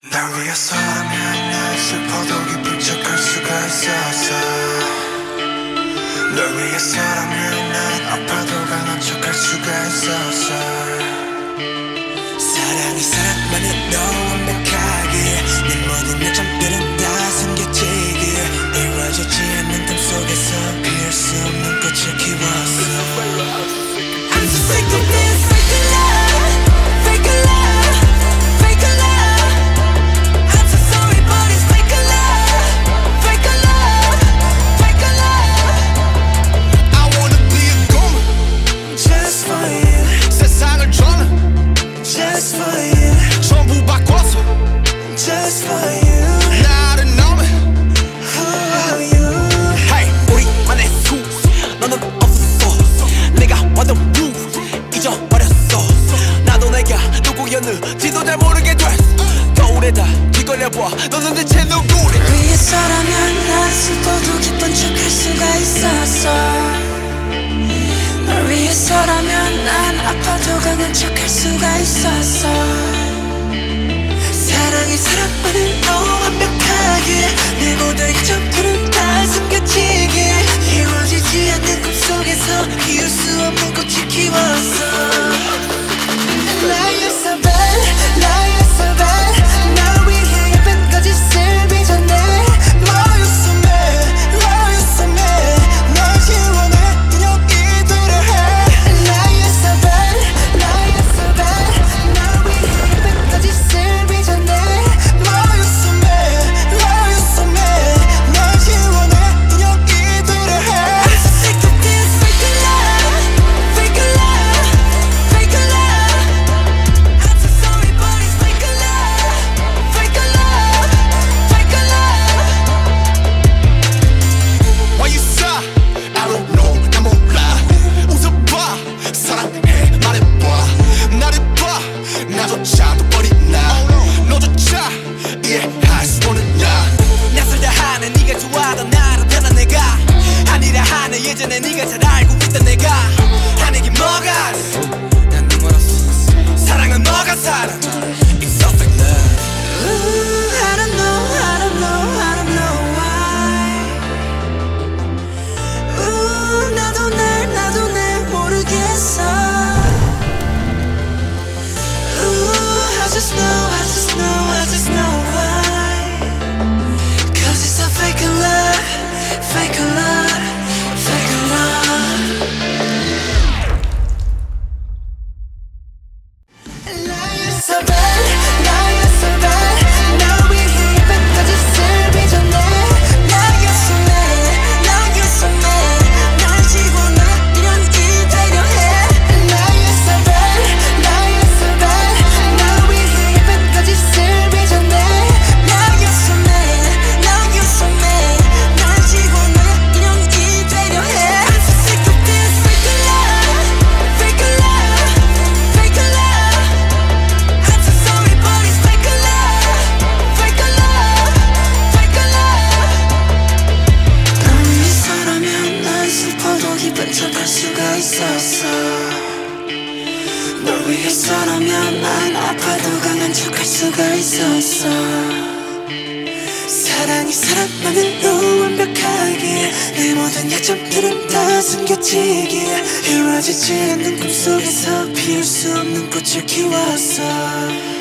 날 위해서라면 난 슬퍼도 기쁜 척할 수가 있었어. 널 위해서라면 난 아파도 강한 척할 수가 있었어. 사랑이 사랑만으로 완벽하게 내 모든 요점들은 다 숨겨지기에 이루어지지 않는 꿈속에서 피울 수 없는 꽃을 키웠어. I'm so sick of this fake love, fake love, fake love. I'm so sorry but it's fake love, fake love, fake love. I wanna be a goon Just for you, 세상을 저는 just for you, 전부 바꿔서 just for you. 나를 너무 Who are you? Hey 우리만의 수 너는 없어 내가 완전 무 잊어버렸어 나도 내가 누구였는지도 잘 모르게 됐어 거울에다 뒤걸려봐 너는 대체 누구래 위해서라면 난 슬퍼도 기쁜 척할 수가 있었어. 널 위해서라면 난 아파도 강한 척할 수가 있었어. 사랑이 사랑만으로 완벽하게 내 모든 이점들은 다 숨겨지게 이루어지지 않는 꿈속에서 피울 수 없는 꽃을 키웠어. Lie so bad, lie so bad. 날 위해 예쁜까지 슬비 전에 Love you so mad, love you so mad. 널 지원해 그냥 이대로 해. Lie so bad, lie so bad. 날 위해 예쁜까지 슬비 전에 Love you so mad, love you so mad. 널 지원해 그냥 이대로 해. I'm so sick of this fake love, fake love, fake love. I'm so sorry but it's fake love, fake love, fake love. Why you sigh? I don't know 나 몰라 웃어봐 사랑해 말해봐 나를 봐 나조차도 버리나 너조차 이해할 수 없느냐 낯설다 하는 네가 좋아하던 나로 변한 내가 아니라 하는 예전에 네가 잘 알고 있던 내가 하는 게 뭐가 난 눈멀었어 사랑은 너가 살아 It's so fake love Ooh, I don't know, I don't know, I don't know why. Ooh, 나도 날 모르겠어. Ooh, I just know, I just know, I just know why. 'Cause it's a fake love, fake love, fake love. Lie so bad, lie so bad. 날 위해 예쁜까지 슬비 전에 Lie so mad, lie so mad. 날 지워놔 이런 이대로 해. Lie so bad, lie so bad. 날 위해 예쁜까지 슬비 전에 Lie so mad, lie so mad. 날 지워놔 이런 이대로 해. I'm so sick of this fake love, fake love, fake love. I'm so sorry but it's fake love, fake love, fake love. 널 위해서라면 난 슬퍼도 기쁜 척할 수가 있었어. 널 위해서라면 난 아파도 강한 척할 수가 있었어. 사랑이 사랑만으로 완벽하게 내 모든 약점들은 다 숨겨지기에 이루어지지 않는 꿈속에서 피울 수 없는 꽃을 키웠어.